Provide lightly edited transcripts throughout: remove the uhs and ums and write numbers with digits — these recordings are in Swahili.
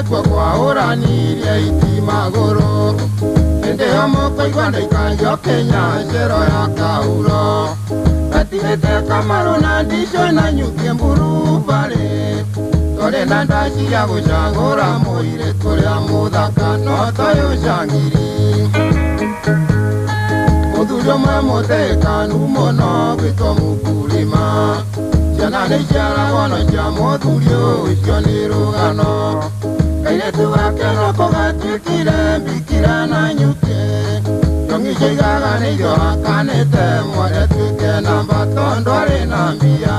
kwa kwa urani ya itimagoro ende amoko igwanda ikanjo Kenya jero ya kauro katirete kamaro na ndisho na nyukie mburu vale tole na ndashi ya gushangora moire tole amuthaka no toyo shangiri Muthuri omwe mutekanu muno gwitwo mukulima ciana nĩ iciaragwo no cia muthuri ũcio nĩ rũgano kairĩtu gake no kũgatuĩkire mbikira na nyuke njongi ciaigaga nĩ irio akanĩte mwere tuĩke namba tondũ arĩ na mbia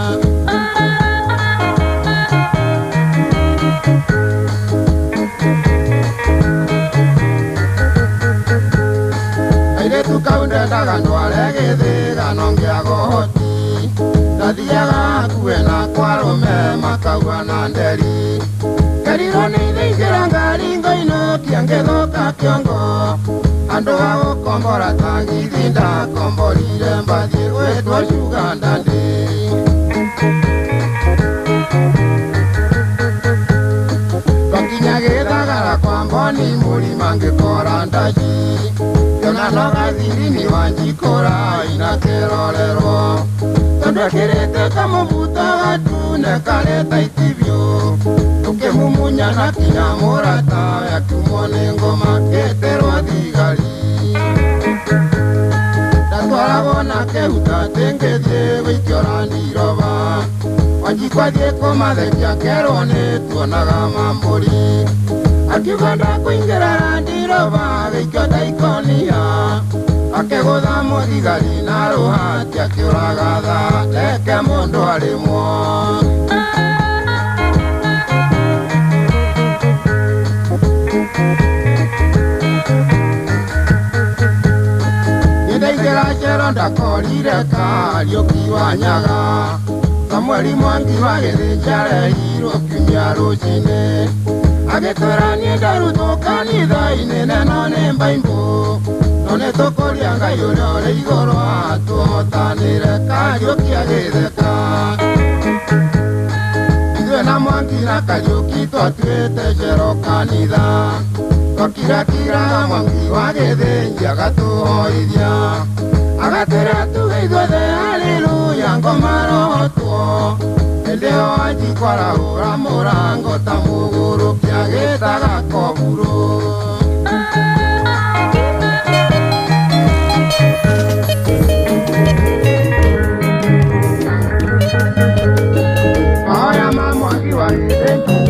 kau ndendaga ndware gĩthĩgano ngĩagohoti ndathiaga hakuhĩ na kwarume makauga na nderi ngerirwo nĩ ithĩngĩra ngari ngoinũkia ngĩthũka kĩongo andũ a gũkombora tangithi ndakomborire mbathiĩ gwĩtwo Uganda ndĩ twakinya Gĩthagara kwa Mboni mũrima ngĩkora ndaci Yona gathiri wa njikora inakerorerwo tondũ akĩrĩte kamũbuto gatune kareta itibio tũkĩmumunya na kinya mũrata yakiumwo nĩ ngoma gĩterwo thigari ndatwaragwo na kĩhuta tĩngĩthiĩ gũikio Randiroba Wanjikũ athiĩ kũmathekia kerwo nĩ tuonaga mambũri akiuga ndakũingĩra Randiroba gĩikio Taikonia akĩgũtha mũthigari na rũhati akĩũraga tha reke mũndũ arĩmwo ngĩndaingĩra njero ndakorire Kariũki wa Nyaga Samueli Mwangi wa Gĩthĩnja arehirwo kiumia rũcinĩ agĩtwĩra niĩ ndarutwo kanitha-inĩ neno nĩ Mbaibũ no nĩ tũkũria Ngai ũrĩa ũrĩ igũrũ atũhotanĩre Kariũki agĩtheka ithuĩ na Mwangi na Kariũki twatuĩte cero kanitha twakirakiraga Mwangi wa Gĩthĩnja agatũhoithia agatwĩra tuge ithuothe haleluya ngoma rohotwo hĩndĩ ĩyo Wanjikũ arahũra mũrango ta mũgũrũki agĩtaga Koburo Oya ma Mwangi wa Gĩthĩnja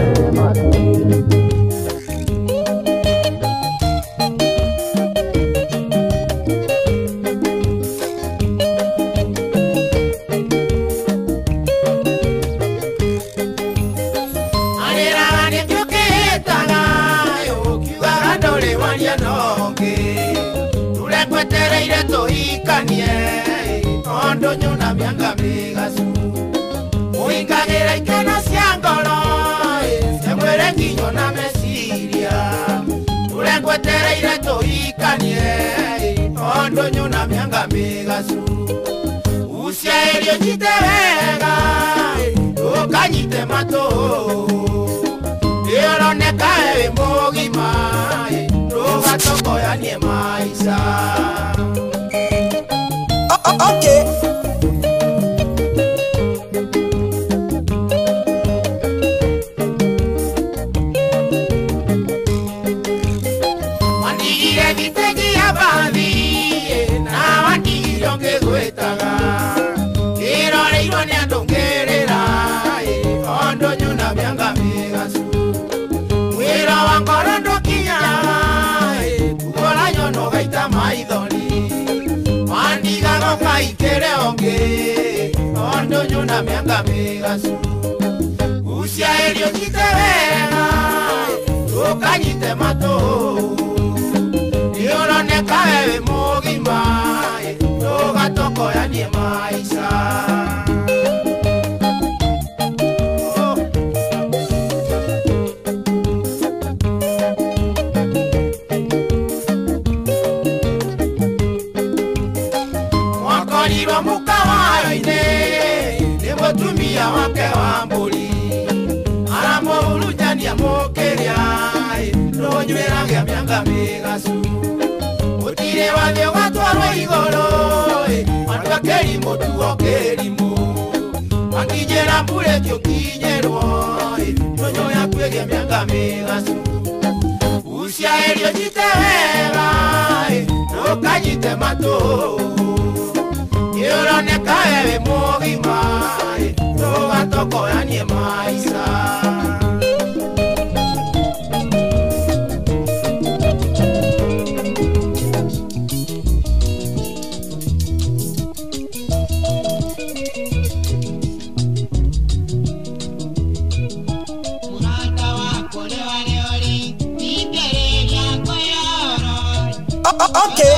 Ondo nyona mianga migasu Uingagĩra ikeno cia ngoro Semwere nginyo na meciria Tũrengwetereire tũhikanie Ondo nyona mianga migasu Ucia irio njite wega Ndũkanyite matũ Ĩroneka wĩ mũgima Ndũgatokoyanie maica Okay. Wandigire gĩtegi ya bathi na wandigire ngĩgwĩtaga kĩroreirwo nĩ andũ ngĩrĩra Ondo nyona mĩanga mĩgacu wĩra wa ngoro ndũkinyaga kuora nyono gaita maithori Wandigaga kaikere onge Ondo nyona mianga migasu Ucia irio njite wega Ndũkanyite matũ Nĩũroneka wĩ mũgima Ndũgatokoyanie maica Mwakorirwo mũkawa-inĩ nĩ mũtumia wake wa mbũri aramũhurunjania dia mokeria no nywera gya myanga migasu utire wathio gatwarwo igoro andu akeri mutu okerimu akijera mbure kyo kinyerwo no nyoya kwegia myanga migasu usia erio jitewega no kajite mato yorone kae mogima no gatoko yanie maisa Okay.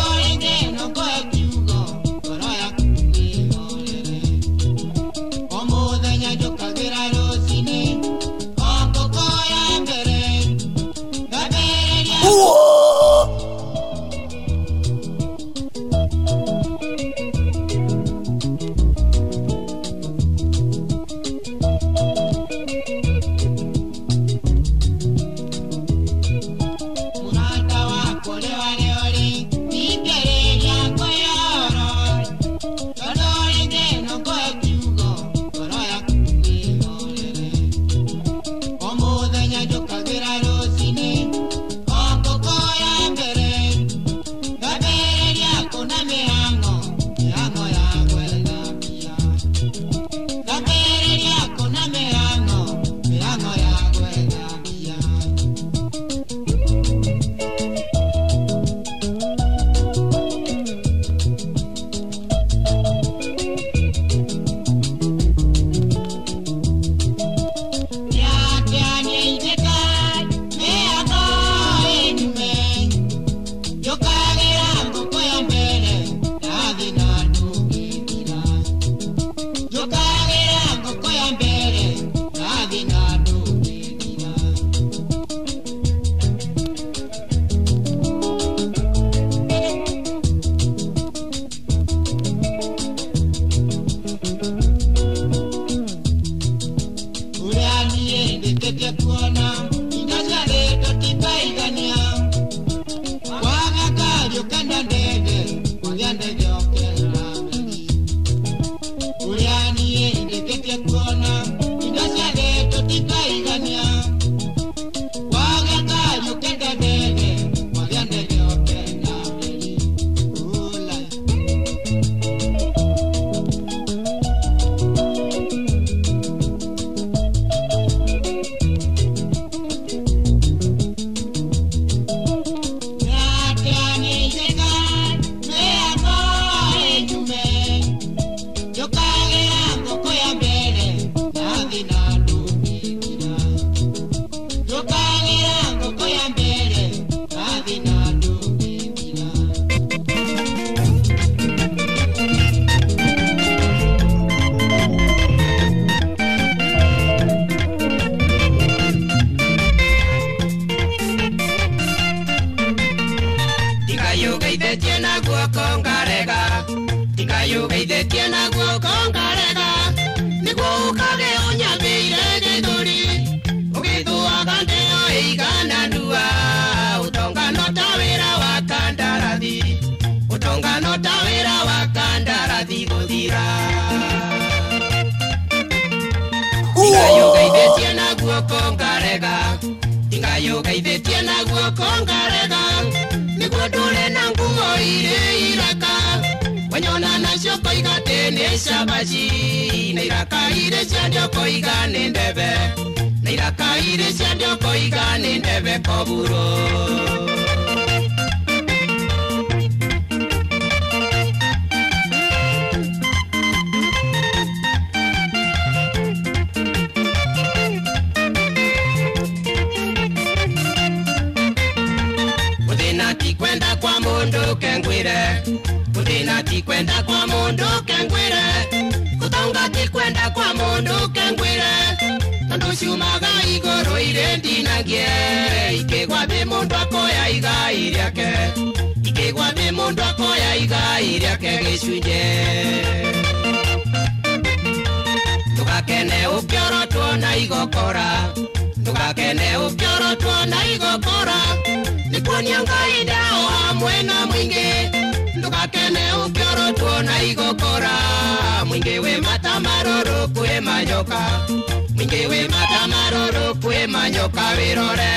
ndugakene ukiorotwo na igokora nikuonia Ngai ndao hamwe na mwingi ndugakene ukiorotwo na igokora mwingi we mata maruru kwe manyoka mwingi we mata maruru kwe manyoka wirore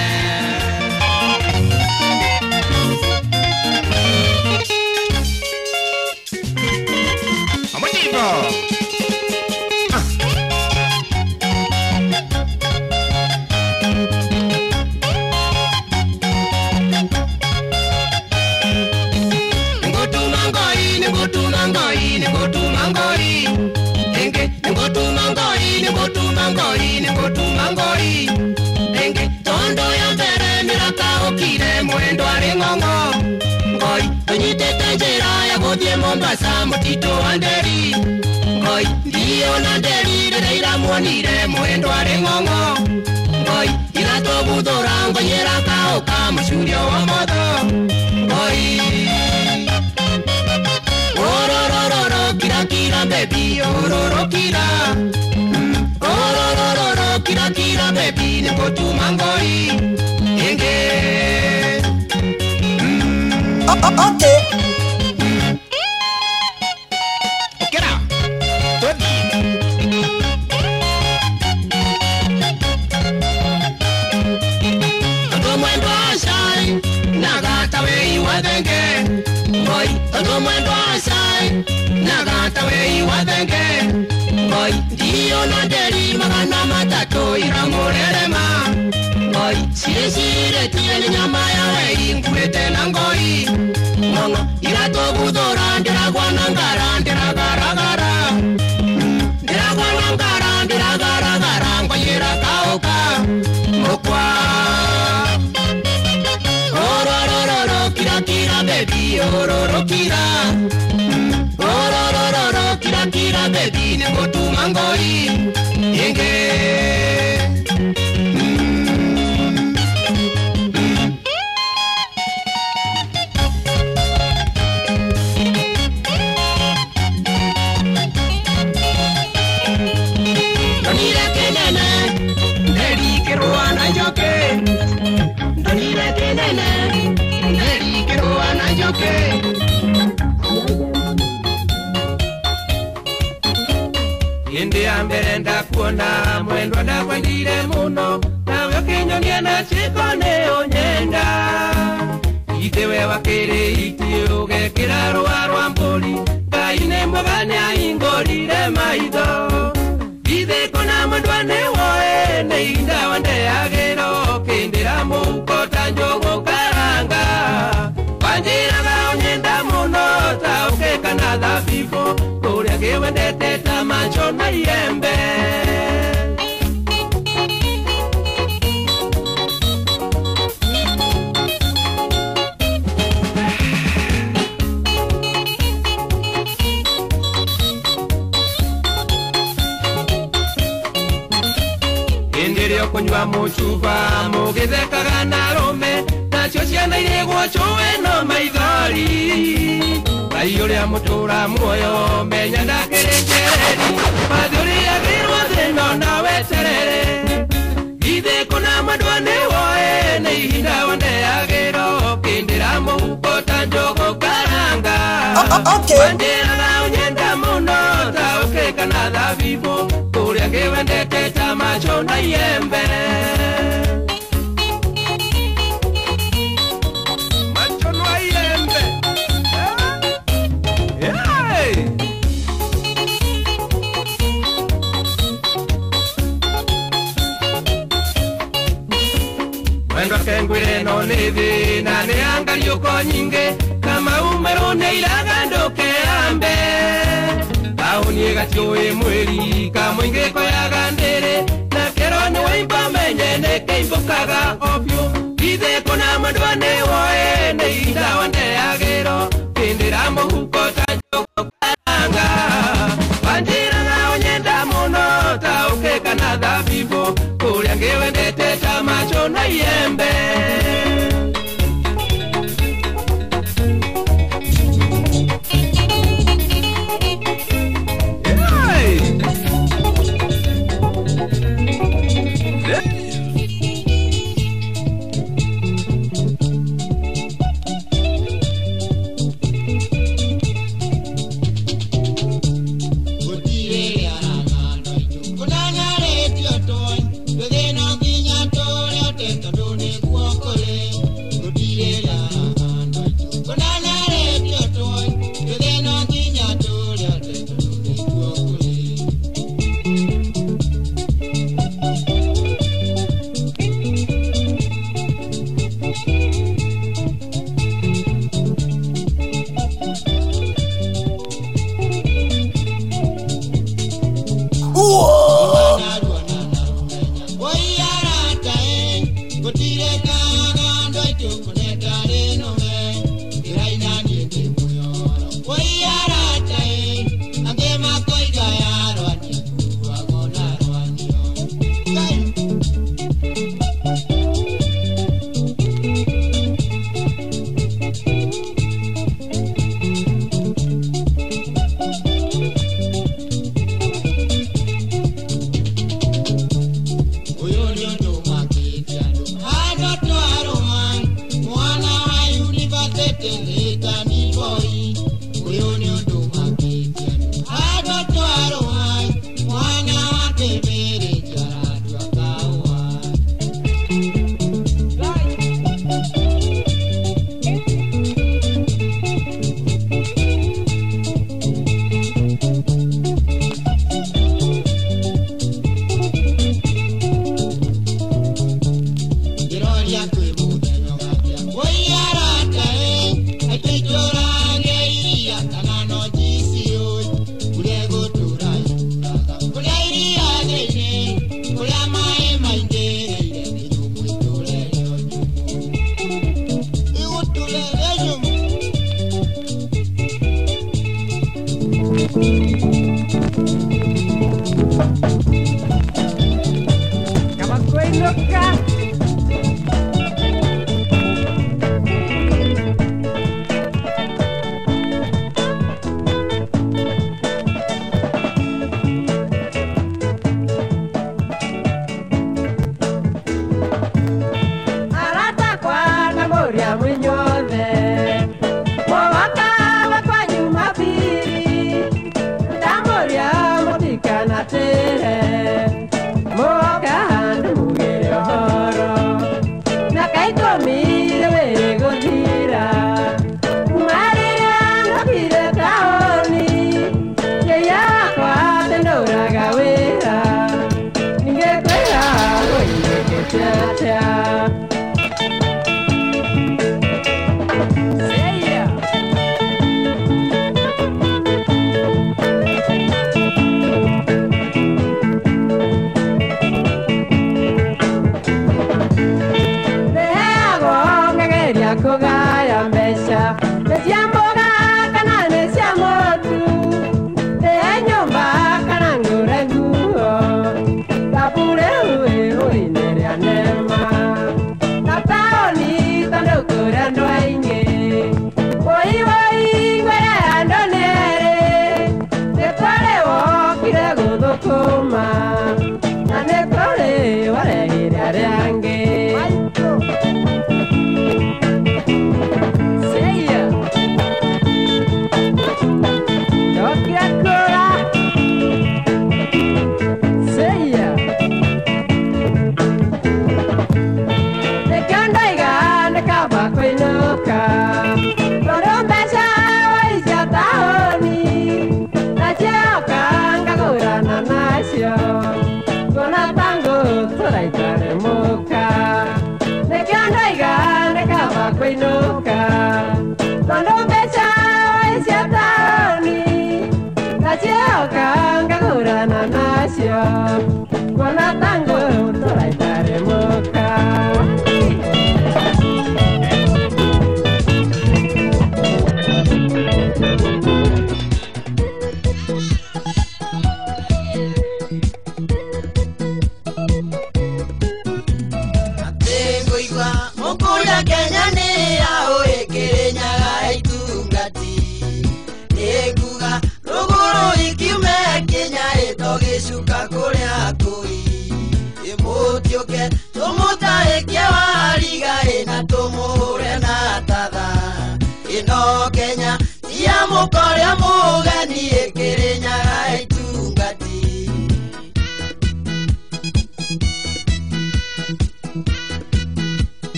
Amotivo Ngotuma Enge tondo ya mbere miraka okire mwendo ari ngongo Ngoi tunyitete njira ya guthie Mombasa mutito wa Nderi Ngoi ndio na Nderi rireira muonire mwendo ari ngongo Ngoi iratobuthura ngonyera kauka mucurio wa motho Ngoi ororororo kira kira baby ororokira Kira kira baby ngotuma Ngoi Enge Okay. Okera Tobi Todo mwendo asai Nagata wei wadenge Ngoi Todo mwendo asai Nagata wei wadenge Ngoi Dio na Nderi magana matatu iramurerema Ngoi Sire tiene nyama ya wei nkwete na Ngoi Ngongo iratobuthura ndiragwanangara ndiragaragara Ndiragwanangara ndiragaragara ngoyera kauka Mukwa Ororororo kira kira baby ororokira Ororororo kira kira baby ngotuma Ngoi Enge Donire kenene Nderi kiruana joke Donire kenene Nderi kiruana joke Indi ya mbere ndakuona mwendwa ndakwendire muno nawe kinyonia na chikone onyenda Itewe wakiri iti ugekira rwa rwa mburi Ngaine mwagania ingorire maitho Ithe kona mwendwane woe Neinda wande agero Kindira mukota njogo karanga Wanjiraga onyenda muno Taukeka na dhabibo Kuria kiwendete tamacho na yembe Indirio kunywa muchupa Mugithekaga na rome Nacio ciana iregwo chowe no maithori Ngai uria mutura muoyo Menya ndakirengereri Mathi uria girwo thino na weterere Ithe kuna mwendwane woe Na ihinda wande agiro Kindira muhuko ta njogo karanga Okay. Wanjiraga onyenda muno Taukeka na dhabibu Kuria kiwendete tamacho na yembe Macho na yembe Hey! Mwendwa kengwire no nithi na ni angario ko nyinge kama umero ne ilaga ndoke ambe Auni gatiwe mweri kamwinge ko yaga ndere na kero ni waimba menye ne keimbokaga opyo Ithe kona mwendwane woe ne ida wande agero kindira muhuko tanjo karanga Wanjiraga onyenda muno taukeka na dhabibo Kuria ngiwendete tamacho na yembe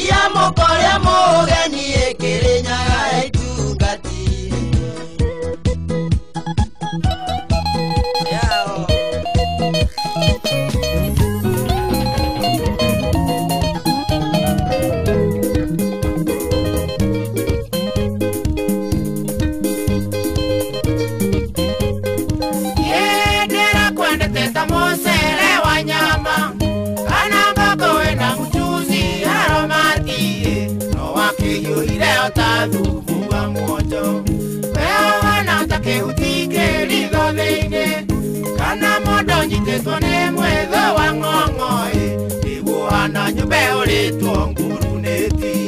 ya mokore mogeni ekerenyaga etungati yao Yedera kwende teta mosele wa nyama kana ngoko ena mchuzi aromati no wakiyo ileo tathubu wa mwojo weo wana take utike ligo veine kana modo njitetwa ne mwetho wa ng'ong'oi iguana nyumbe ulitwo nguruneti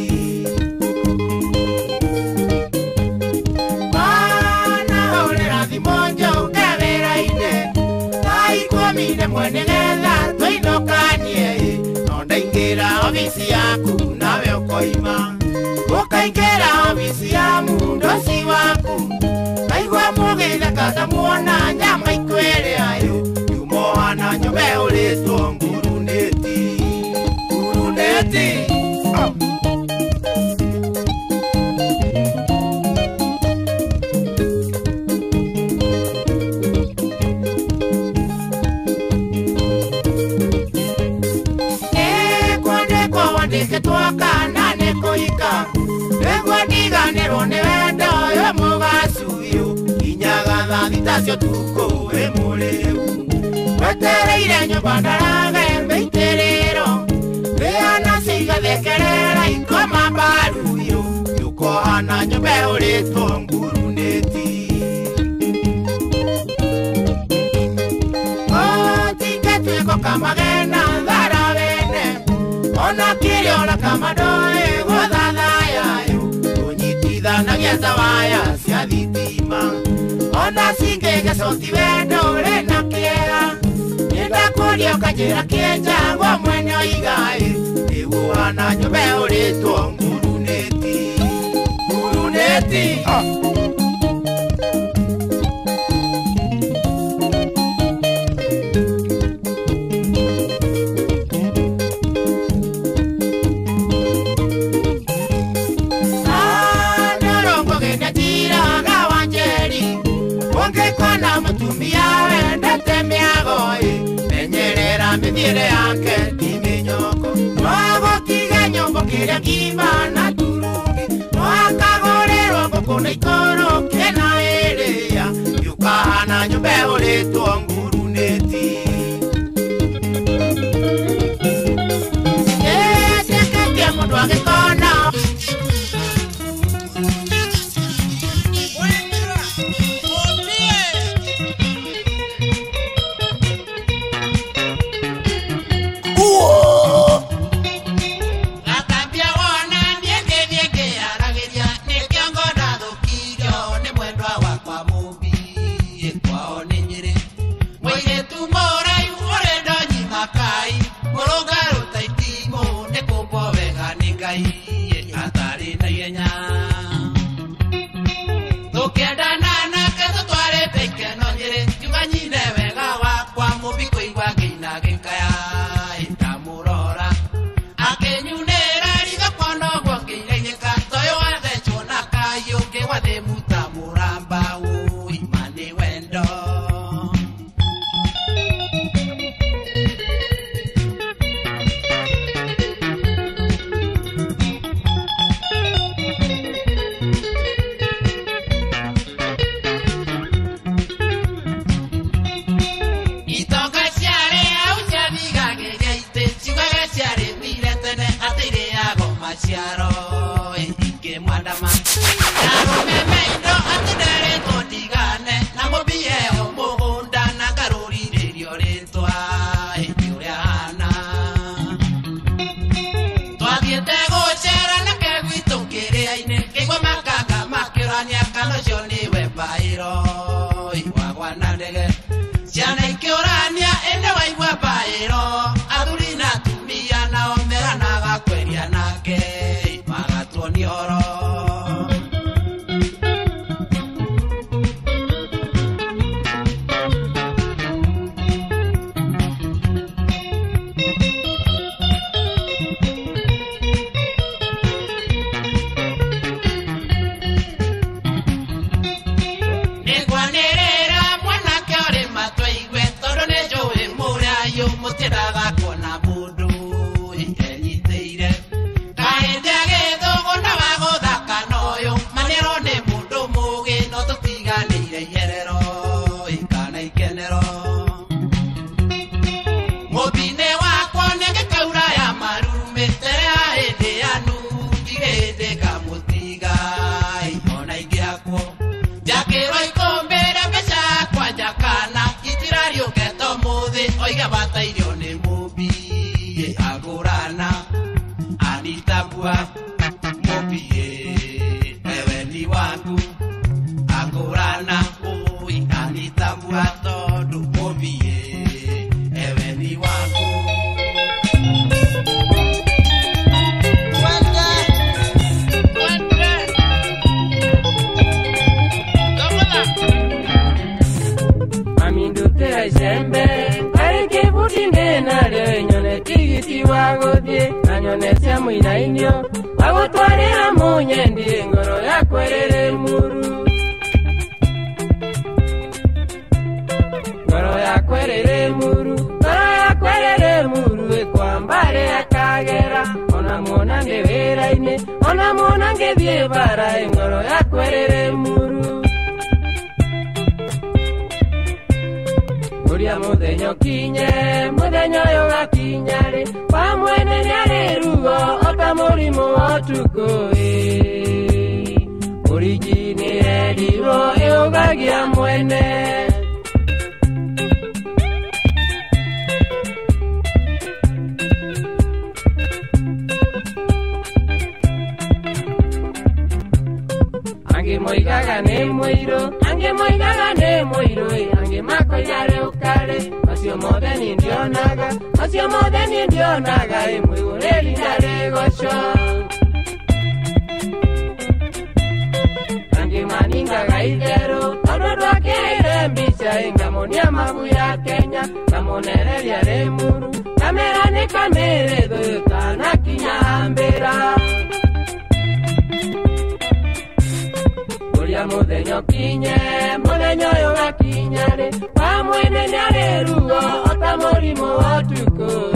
wana ulira thimonjo ukevera-ine taikwamine mwene getha twainokanie no ndaingĩra ofisi yaku nawe ukoima ukaingĩra ofisi ya mundoci waku kaigua mũgĩtha katamuona nyama ikwĩrĩayo yumohana nyũmbe ũrĩtwo nguruneti nguruneti twakana nĩ kũhika nĩguo ndiganĩrwo nĩ wendo ũyũ mũgacu ũyũ inyaga thathi tacio tukũ wĩ mũrĩu wetereire nyũmba ndarage mĩitĩrĩro rĩana cigathekerera ikoma mbaru ũyũ yukohana nyũmbe ũrĩtwo nguruneti ũtingetwĩko kamagena thara wene ona kiri ona kamadoe gothathayayo unyitithanagia ta waya cia thitima ona cingĩgĩcoti wendo ũrĩ na kĩeha nĩndakũria ũkanjĩra kĩenjagwo mwene oigaĩ ĩguana nyũmbe ũrĩtwo nguruneti nguruneti ungĩkona mũtumia wendete mĩagoĩ menyerera mĩthiĩre yake ti mĩnyoko no agũtige nyũmba kĩrĩa ngima na turungi no akagũrĩrwo ngũkũ na ikũrũkie na ĩrĩa yũkahana nyũmba ũrĩtwo nguruneti ĩtĩkĩtie mũndũ agĩkona Atairio ni mubi agurana anitabua mubi ewe ni wangu agurana ui anitabua todo mubi ewe ni wangu. Sembe kareke butinde nale nyone tigiti wagodie anyone cia muinainio agutwarira munyendi ngoro yakwerere muru ngoro yakwerere muru ekwambare akagera ona mona ndeweraine ona mona ngethie bara ngoro yakwerere muru Muria mudenyo kinye, mudenyo yoga kinyare, pa mwene nyare rugo, ota murimu otuko Murijini ediro, yoga gia mwene Ange moigaga ne moiro, ange mako yare ukare, masio modeni ndionaga, mwigureli yare gosho. Ange maninga gaidero, torodo akere mbicha, ingamonia mabu ya Kenya, kamonere yare muru, kamera ne kamere do, kanakinya ambera. Mudenyo kinye, mudenyo yoga kinyare, pa mwene nyare rugo, ota morimu otuko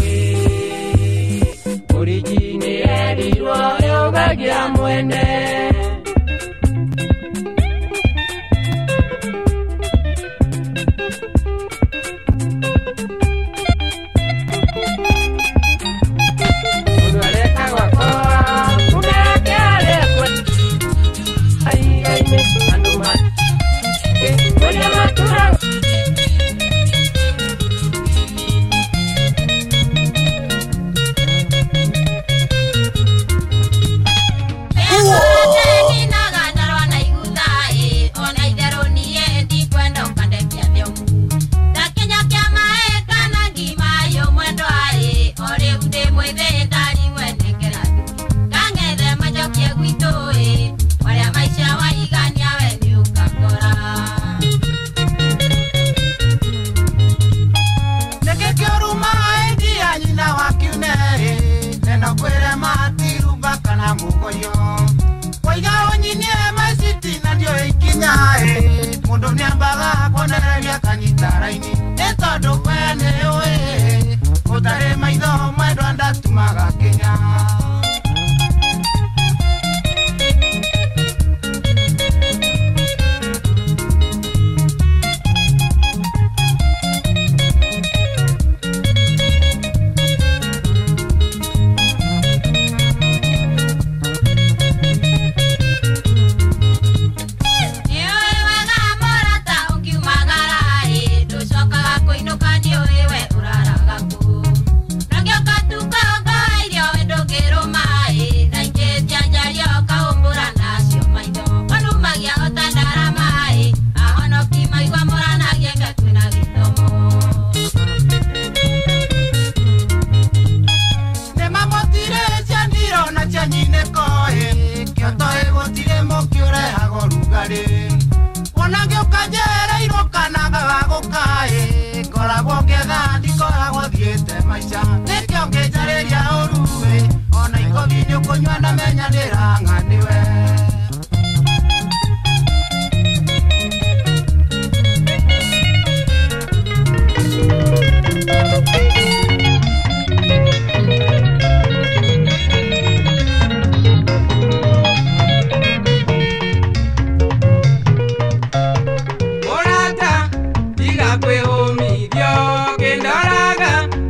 Murijini ediro, yoga gia mwene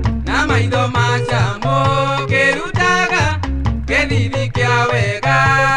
maitho macha mo kerutaga kethithikya wega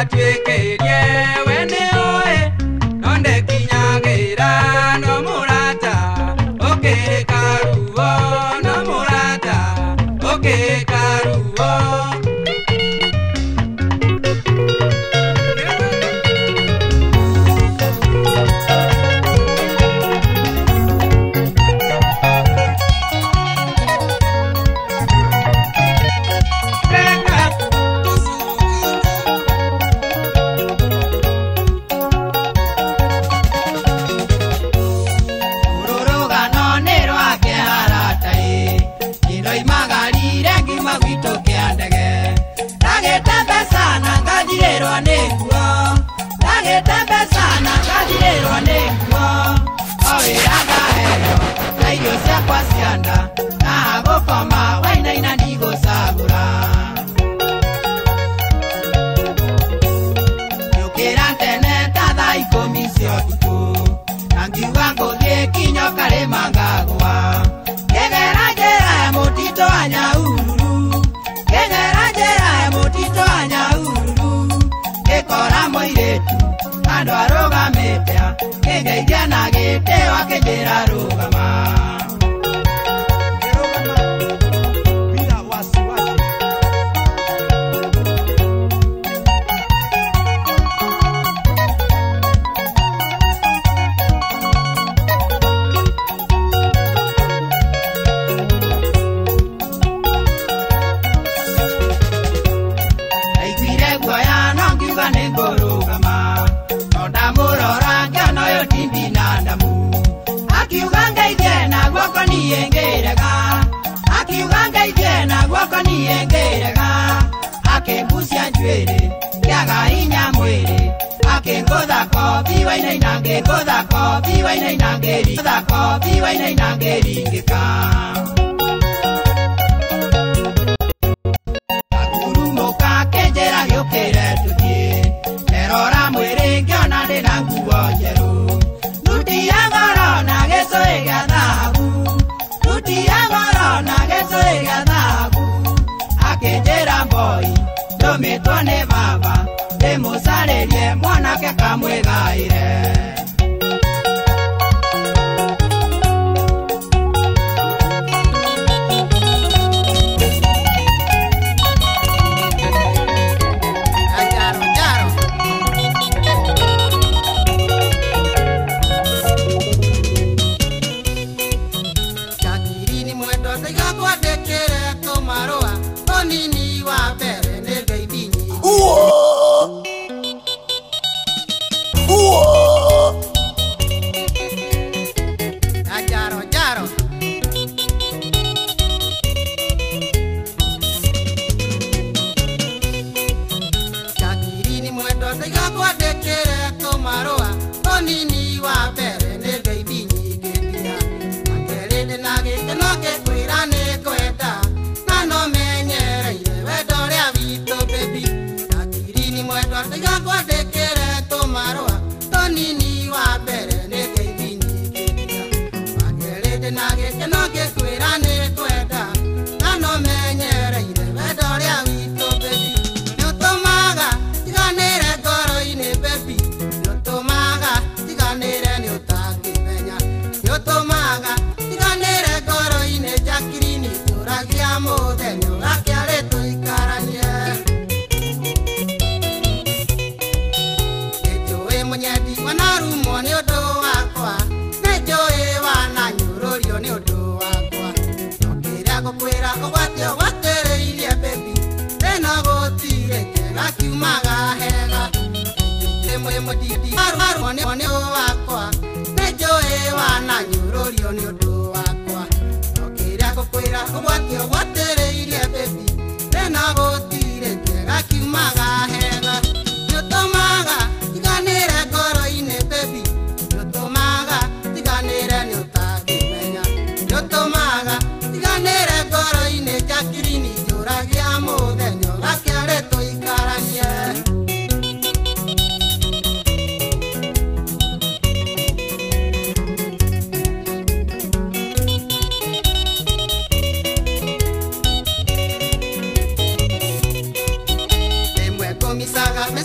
twikerie wene oe nonde kinyagira no murata okekaruo no murata okekaruo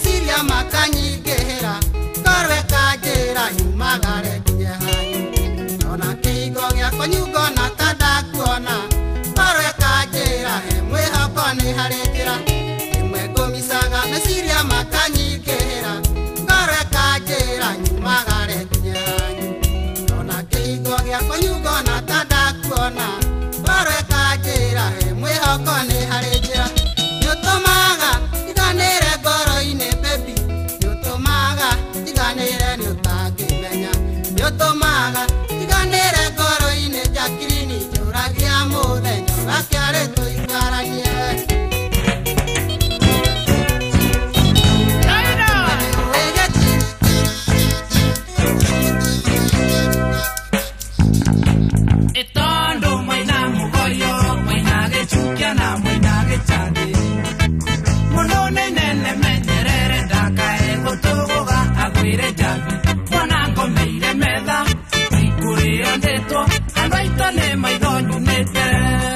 mesiria makanyingĩra ngorwe kanjĩra nyumagare nginya hanyu ona kĩhingo gĩakwa nyungona ta ndakuona ngorwe kanjĩra he mwĩhoko nĩ harĩ njĩra ĩmwe ngũmicaga mesiria makanyingĩra ngorwe kanjĩra nyumagare nginya hanyu ona kĩhingo gĩakwa nyungona ta ndakuona ngorwe kanjĩra he mwĩhoko nĩ harĩ njĩra nĩũtũmaga iganĩre ngoro-inĩ baby nĩũtũmaga iganĩre nĩũtangĩmenya nĩũtũmaga iganĩre ngoro-inĩ njakirini njũragia mũthenya ũgakĩarĩ tũikaranie Etondo mwaina mugoyo mwaina gechukia na mwaina gechande Monone nene menyerere ndakae gotogoga agwire jambi Mwana ngomeire metha Ikure ondetwo Andoito ne maithonyu nete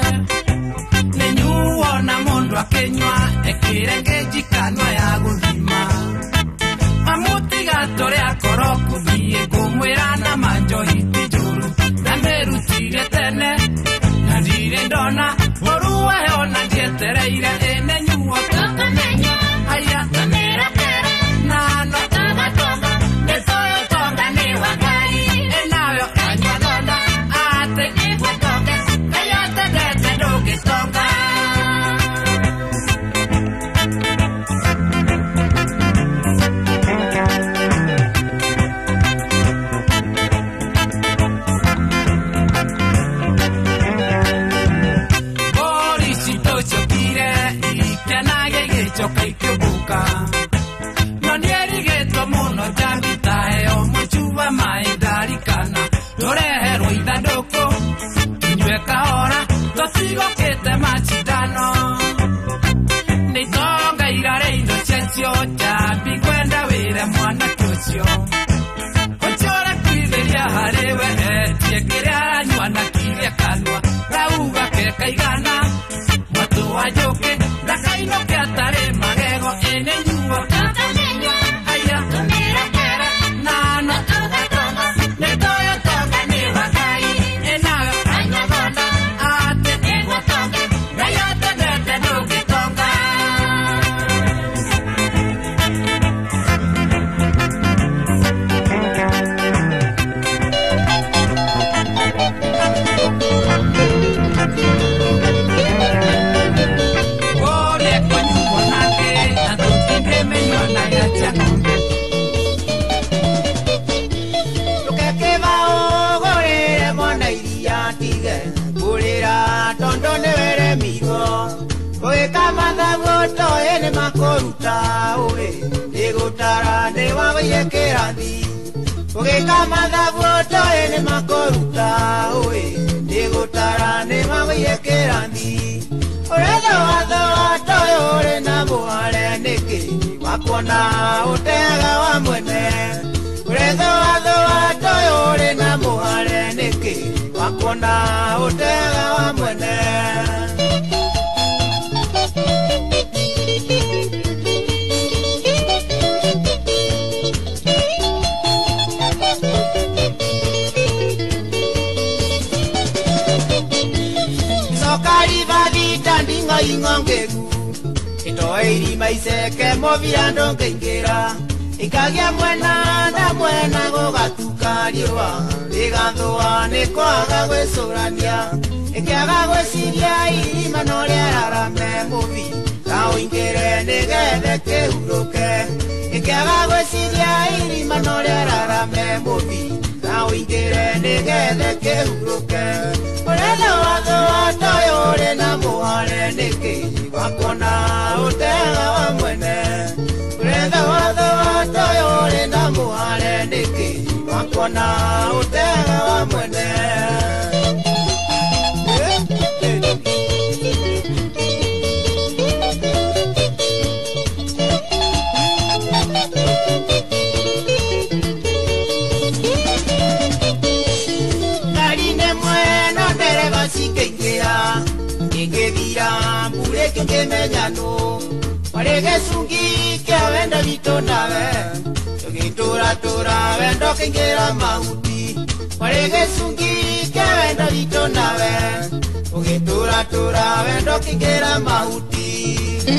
Nenyuona mundu akenywa Ekire ngejikanwa ya guthima Amutiga tore akoro kuthie kumwira na manjohiti juru Na merutire tene Na ndire ndona Moruwe ona ndietereire ene nyuo takamenya Aya tamera kere Na no tanga tonga Netoyo tonga ni wagai Enayo kanywa donda Ate ibu tonga Kayote dete doge tonga Choka ikibuka No nierigĩtwo mũno njambitahe o mũchuba maĩndarikana Tũreherwo ithandũkũ Tunyue kahora Tũtigũkĩte macindano Nĩitonga irare indo ciacio Njambi kwenda wĩre mwanake ũcio Ũciore kwithĩria harĩ we Etie kĩrĩa aranyua na kĩrĩa kanua Rauga ke kaigana Mwatũ wa njũkĩ Ndakainoke atare magego ene nyuo takamenya Aya tumira kere Nano tuga tonga Netoyo tonga ni wagai Enayo kanywa gonda Ate ego tonga Gayote dete nugi tonga Makoruta ore egotara ne waye kerandi Ogeka madavoto ene makoruta ore egotara ne waye kerandi Oredo ado ore na boare neke wakona utega wa mwene Oredo ado ore na boare neke wakona utega wa mwene Ingongegu itoiri maiseke moviando ngeingira ikagia mwena na mwena gogatukarioa igandwa ni kwaga gwicurania ikiaga gwiciria irima no riararame muvi na uingire nigethe kihuruke ikiaga gwiciria irima no riararame muvi na uingire nigethe kihuruke Urenda watho watoyo uri na muhare niki wakona utega wa mwene Urenda watho watoyo uri na muhare niki wakona utega wa mwene Ingevira mbure kingemenyano wale Gesungi kia wenda vito nawe Tugitura tura wendo kingira mauti Gesungi kia wenda vito nawe Tugitura tura wendo kingira mauti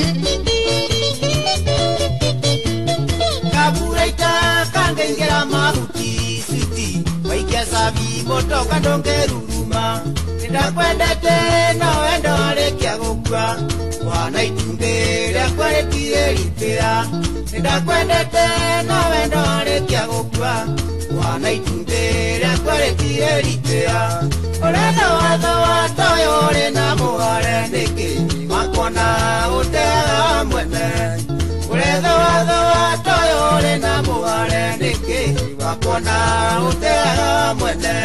Kabureita kangengira mauti Siti waikia sabi moto kandonge ruruma Ndakwendete no wendo arekia gukua Wana itunge lya retire lipea Ndakwendete no wendo arekia gukua Wana itunge lya retire lipea Olendo watho watoyo ore na muhare niki Wakona utega mwene Olendo watho watoyo ore na muhare niki Wakona utega mwene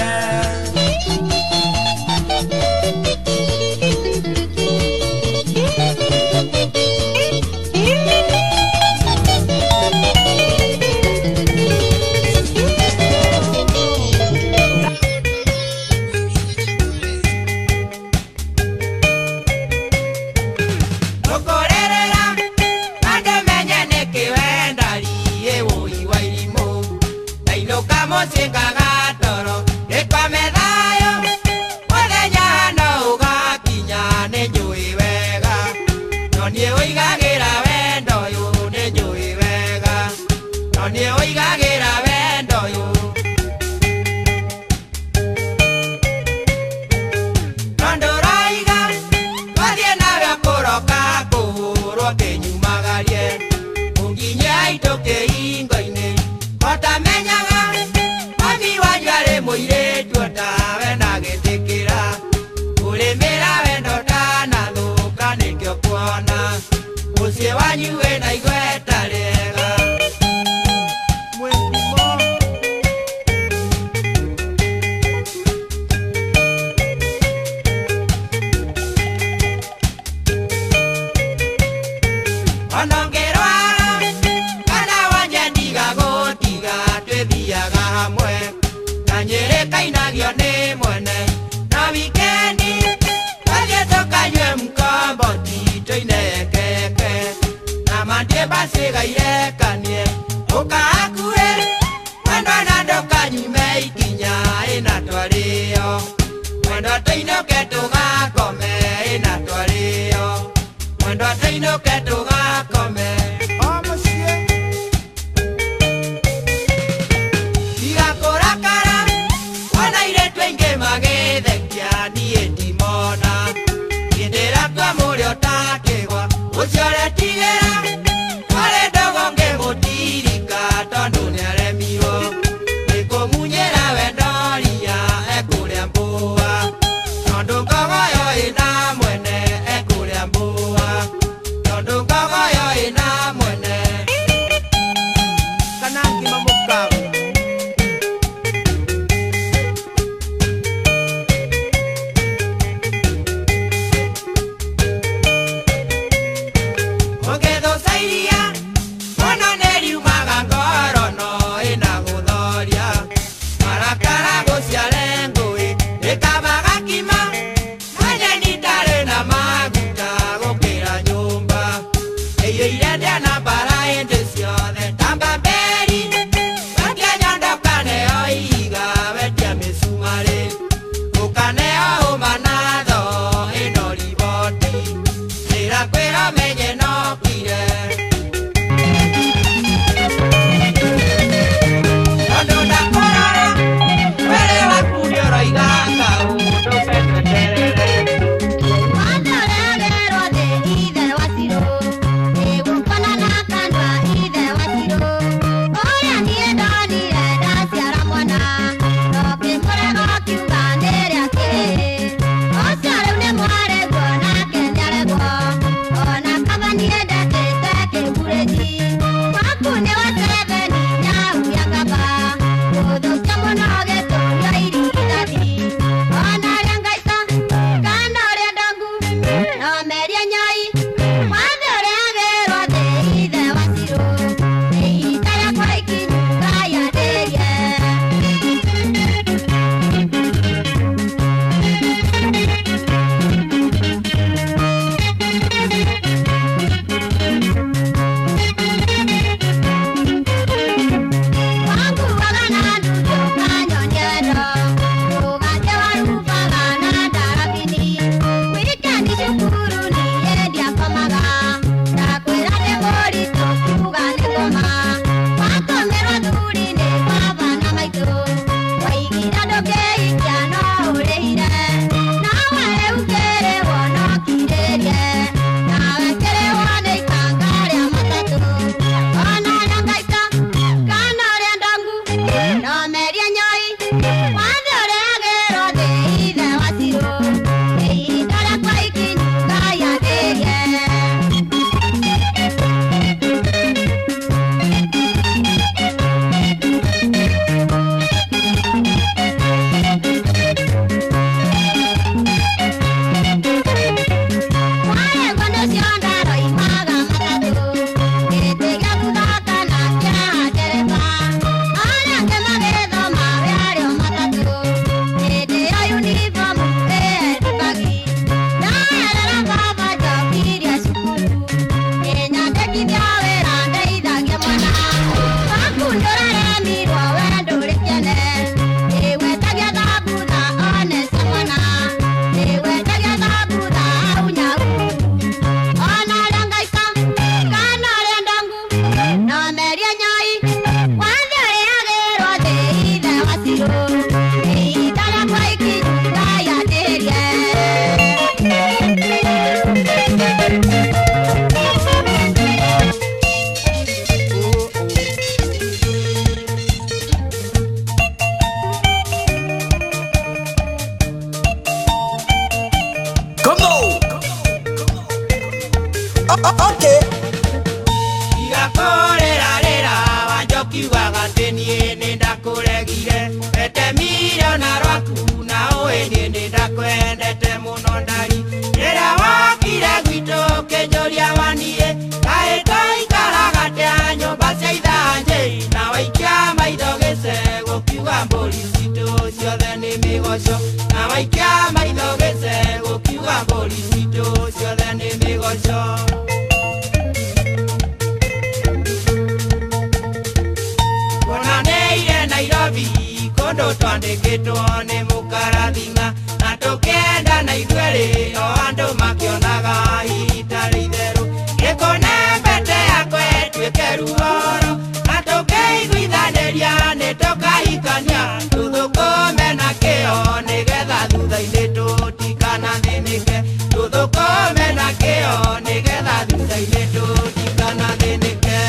tondu twandikitwo ni mukarathima na tukienda na ithueri o andu makionaga ihinda ritheru gikone mbete yakwe tuike ruhoro na tukeiguithaniria ni tukahikania tuthukome na kio nigetha thutha-ini tutikanathĩnĩke tuthukome na kio nigetha thutha-ini tutikanathĩnĩke.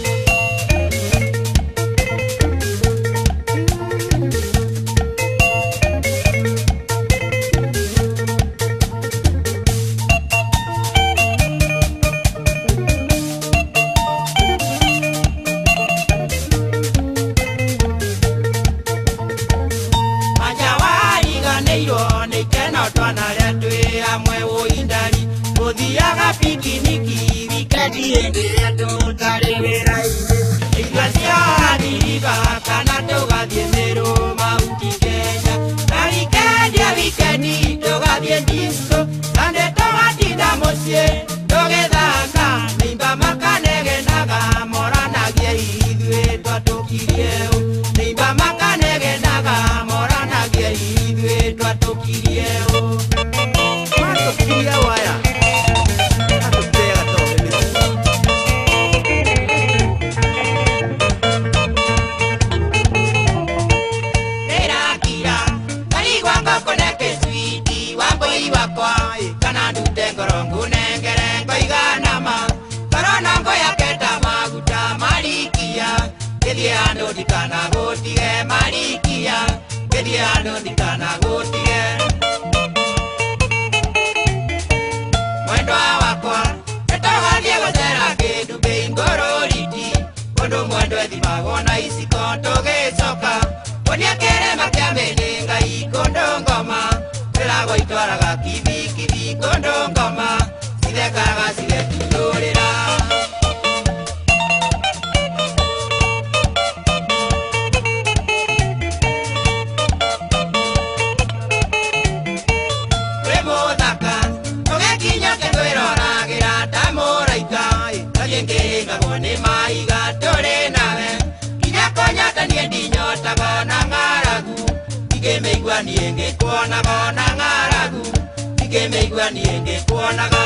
Pikiniki wikendi endelea tutare wera-inĩ igua ciathiriga kana tugathiĩ Meru Mount Kenya na wikendi tugathiĩ disco Sunday tugatinda mũciĩ tũgĩthaka nĩimba makanegenaga moranagia ithuĩ twatũkirie ũ nĩimba makanegenaga moranagia ithuĩ twatũkirie ũ twatũkirie waya. Kana ndute ngorongu nengere ngoiganama korona ngoyaketa maguta marikia githie andu ndikana gutige marikia githie andu ndikana gutige mwendwa wakwa nitugathie gucera kindu bei ngororiti undu mwendwa ethimagwo na iciko tugicoka unie kirema kia mĩhĩnga ikondo ngoma wĩragwo itwaraga kithi kondo ngoma cithekaga cigetundũrĩra wĩ mũthaka tũgĩkinyũke twĩroragĩra ta mũraika tũthiĩ ngĩhĩngagwo nĩ maiga tũrĩ nawe nginya kũnyotanie ndinyotago na ng'aragu ingĩmĩigua niĩ ngĩkuonaga na ng'aragu ingĩmĩigua niĩ ngĩkuonaga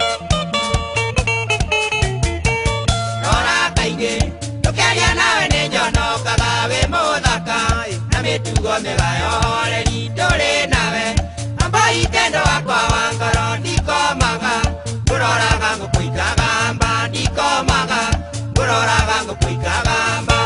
rora kaingĩ tũkĩaria nawe nĩ njonokaga wĩ mũthaka na mĩtugo mĩega ya ũhoreri tũrĩ nawe amboi kendo wakwa wa ngoro ndikomaga ngũroraga ngũkũikaga mba ndikomaga ngũroraga ngũkũikaga mba.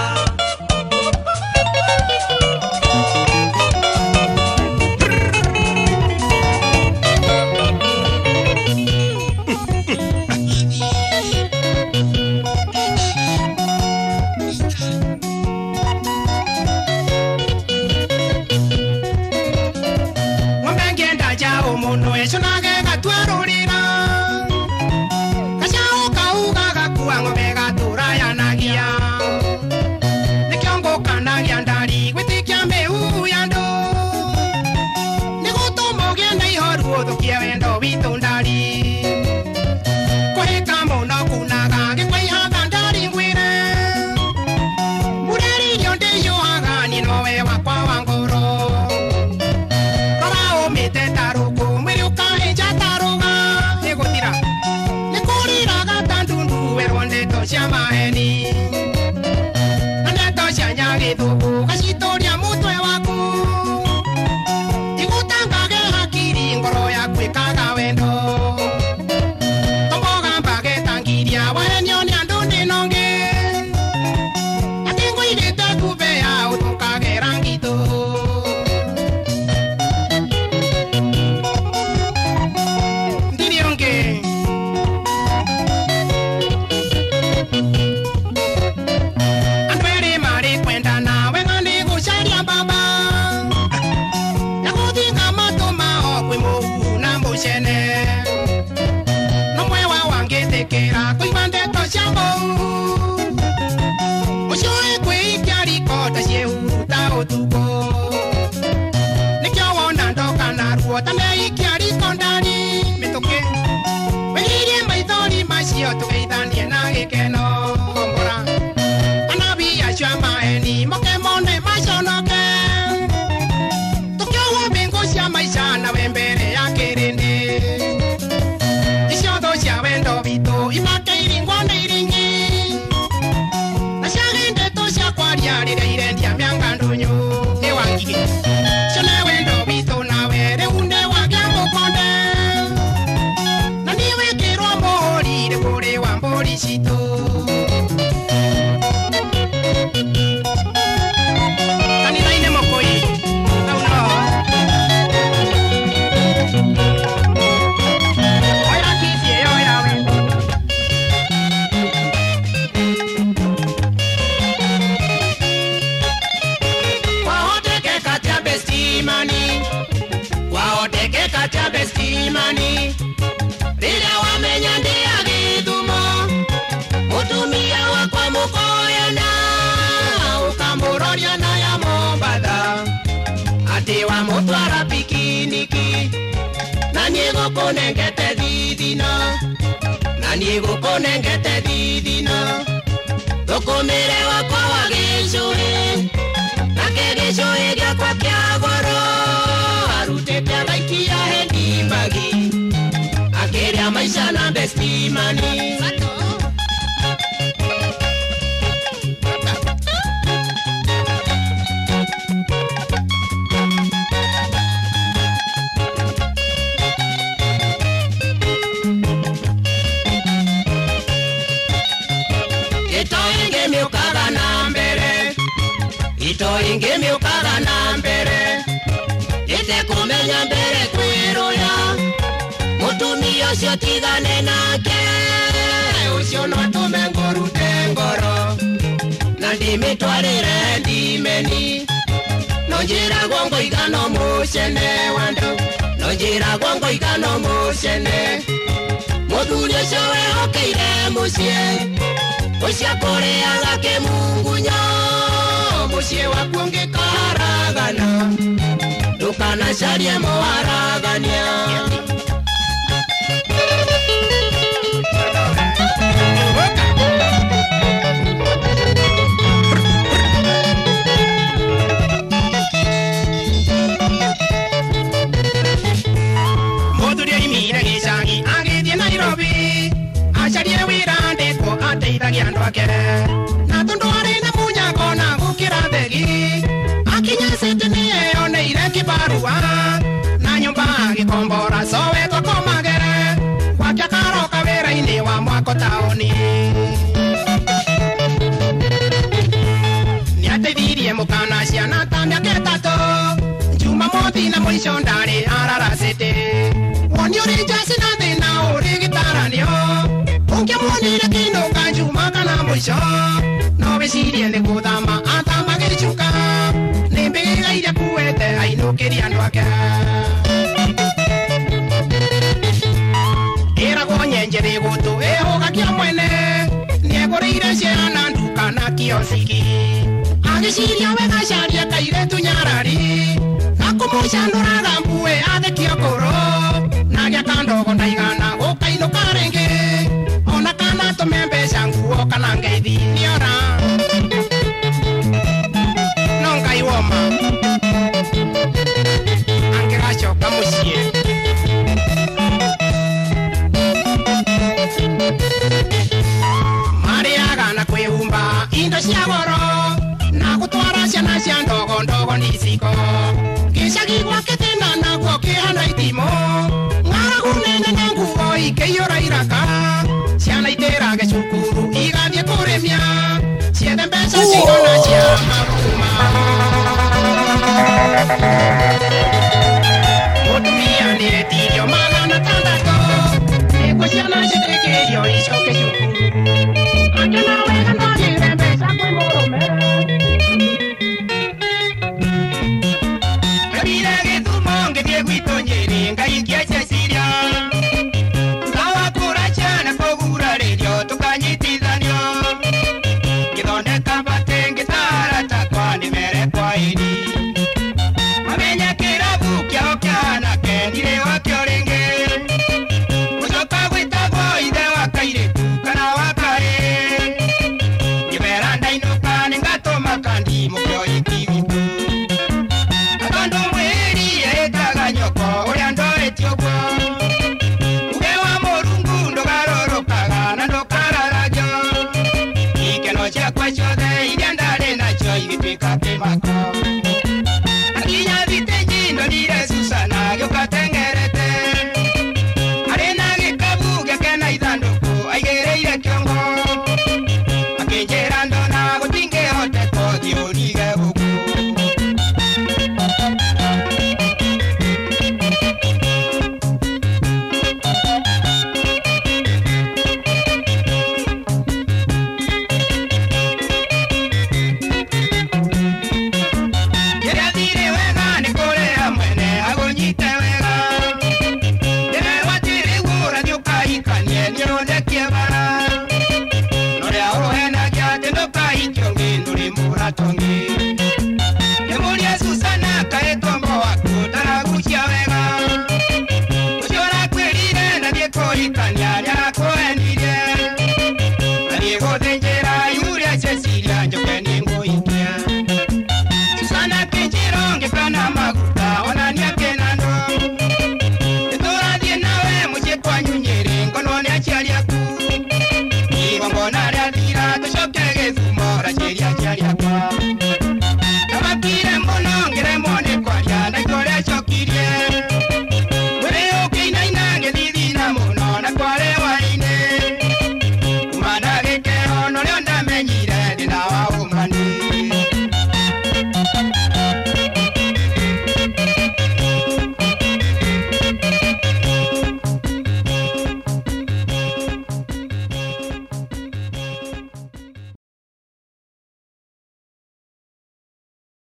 nyarire irendia mianga ndunyu ni wangige chone wendo bitu na were unde wagya mukonde na niwe kiro mori de kore wa mori shito tani naine mokoi no oira kisi oira wendo waoteke katia bestimani bila wamenya ndia githumo mutumia wakwa mukoyana ukamburoria na ya Mombatha ati wa mutwara pikiniki na niego kunengete thithino tukumire wakwa wa gicui na kigicui giakwa kia goro arute pia gaikia hendi mbagi akiria maisha na bestimani ingemiukaga na mbere ite kumenya mbere kwiruya mutumia ucio tigane nake ucio no tume ngurute ngoro na ndimitwarire ndimeni no njiragwo ngoigano mucene wando no njiragwo ngoigano mucene muthuri ucio wehokeire mucie ucia kureaga kimungunyo mucie waku ngikaragana ndukanacarie muwaragania muthuri oimire gicagi agithie Nairobi acarie wira ndiko ateithagia andu ake na tundu ari na munyago na gukira thegi akinya sitini eyoneire kibarua na nyumba agikombora sowe tokomagere gwake akaroka wira-ini wa mwako taoni niateithirie mukana ciana ta miaka itatu Jumamothi na mwico ndari araracite woni uri njeci na thina uri gitaranio ungiamuonire kinunga Juma kana mwico no wicirie ni guthama athama gicuka ni mbigira iria kuete ainukiria andu ake iragwo nyenjeri gutu ihugakia mwene nieguriire ciana nduka na kiosiki agiciria wega caria kairetu nyarari akumucanuraga mbue athikio kuru na giaka ndogo ndaigana gukainuka ringi ona kana tume mbeca nguo kana ngeithi niora no ngai woma angigacoka mucie mariaga na kwihumba indo cia goro na gutwara ciana cia ndogo ndogo niciko gicagi gwake tena naguo kihana itimo ng'aragu nene na nguo ikĩiyũra iraka ciana itĩrage cukuru igathiĩ kũrĩmia ciethe mbeca cigana cia maruma mũtumia nĩetirio magana tandatũ nĩguo ciana citĩkĩrio icoke cukuru ake na wega no agĩre mbeca kwĩ mũrũme Kabira Githumo ngĩthiĩ gwitũ Nyĩrĩ Ngai ngĩanjeciria ngawakũra ciana kũgurarĩrio tũkanyitithanio ngĩthondeka mbatĩ ngĩtara takwa nĩmere kwa ĩri mamenya kĩrabu kĩao kĩanake ndirĩ wakĩo rĩngĩ gũcoka gwĩtagwo ithe wa kairĩtu kana gwika kibako akinya thitenji ndonire Susana gĩũkatengerete arĩ na gĩkabu gĩake na ithandũkũ aigĩrĩire kĩongo akĩnjĩra ndona gũtingĩhoteka ũthiĩ ũrige gũkũ Kemulia Susana kaetwa mboaku taragucia wega uciora kwirire na ndiekoikania nĩarakwendirie na nĩgũthĩnjĩra Yuria Cecilia njoke nĩngũikia Susana kĩnjĩro ngĩkana maguta onania kĩnandũ nĩtũrathiĩ nawe mũciĩ kwanyu Nyĩrĩ ngono nĩ aciari aku igongona rĩathira tũcoke Gĩthumo ranjĩria aciari akwa